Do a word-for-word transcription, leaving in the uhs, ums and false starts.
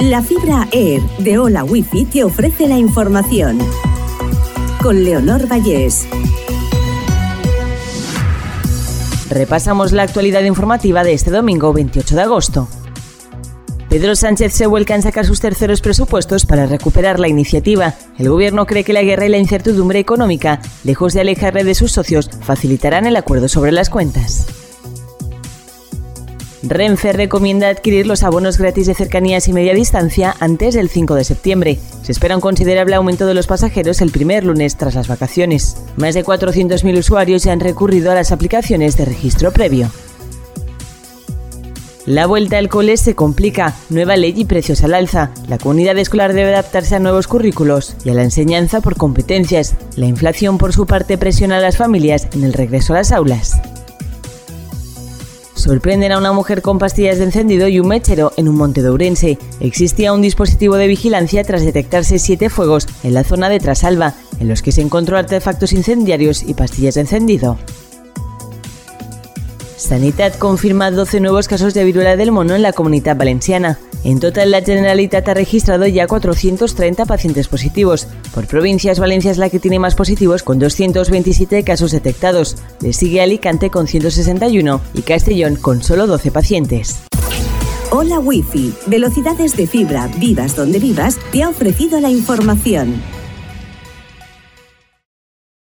La fibra Air de Hola Wifi te ofrece la información. Con Leonor Vallés. Repasamos la actualidad informativa de este domingo veintiocho de agosto. Pedro Sánchez se vuelca en sacar sus terceros presupuestos para recuperar la iniciativa. El gobierno cree que la guerra y la incertidumbre económica, lejos de alejarle de sus socios, facilitarán el acuerdo sobre las cuentas. Renfe recomienda adquirir los abonos gratis de cercanías y media distancia antes del cinco de septiembre. Se espera un considerable aumento de los pasajeros el primer lunes tras las vacaciones. Más de cuatrocientos mil usuarios ya han recurrido a las aplicaciones de registro previo. La vuelta al cole se complica, nueva ley y precios al alza. La comunidad escolar debe adaptarse a nuevos currículos y a la enseñanza por competencias. La inflación, por su parte, presiona a las familias en el regreso a las aulas. Sorprenden a una mujer con pastillas de encendido y un mechero en un monte de Ourense. Existía un dispositivo de vigilancia tras detectarse siete fuegos en la zona de Trasalba, en los que se encontró artefactos incendiarios y pastillas de encendido. Sanitat confirma doce nuevos casos de viruela del mono en la Comunitat Valenciana. En total, la Generalitat ha registrado ya cuatrocientos treinta pacientes positivos. Por provincias, Valencia es la que tiene más positivos, con doscientos veintisiete casos detectados. Le sigue Alicante con ciento sesenta y uno y Castellón con solo doce pacientes. Hola Wifi, velocidades de fibra, vivas donde vivas, te ha ofrecido la información.